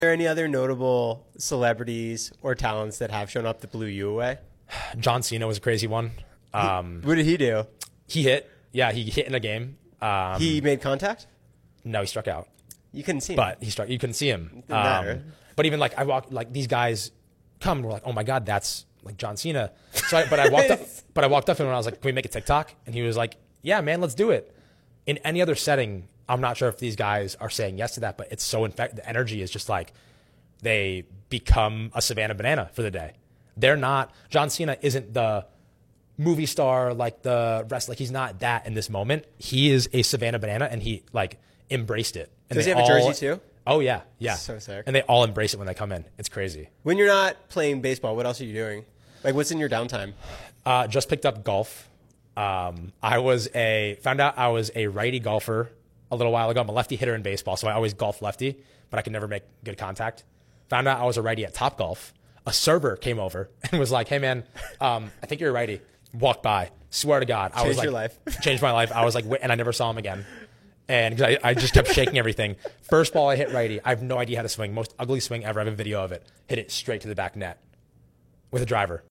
there any other notable celebrities or talents that have shown up that blew you away? John Cena was a crazy one. What did he do? He hit. Yeah, he hit in a game. He made contact? No, he struck out. You couldn't see him. But he struck. You couldn't see him. Didn't matter. But even like I walked, like these guys come, and we're like, oh my god, that's like John Cena. So, I walked up. But I walked up to him and I was like, can we make a TikTok? And he was like, yeah, man, let's do it. In any other setting, I'm not sure if these guys are saying yes to that, but it's so the energy is just like they become a Savannah Banana for the day. They're not. John Cena isn't the movie star like the rest. Like he's not that in this moment. He is a Savannah Banana, and he like embraced it. And Does he have a jersey too? Oh yeah, yeah. So sick. And they all embrace it when they come in. It's crazy. When you're not playing baseball, what else are you doing? Like, what's in your downtime? Just picked up golf. Found out I was a righty golfer a little while ago. I'm a lefty hitter in baseball, so I always golf lefty, but I could never make good contact. Found out I was a righty at Topgolf. A server came over and was like, hey man, I think you're a righty. Walked by. Swear to God. I was like, your life. Changed my life. I was like, and I never saw him again. And because I just kept shaking everything. First ball I hit righty. I have no idea how to swing. Most ugly swing ever. I have a video of it. Hit it straight to the back net with a driver.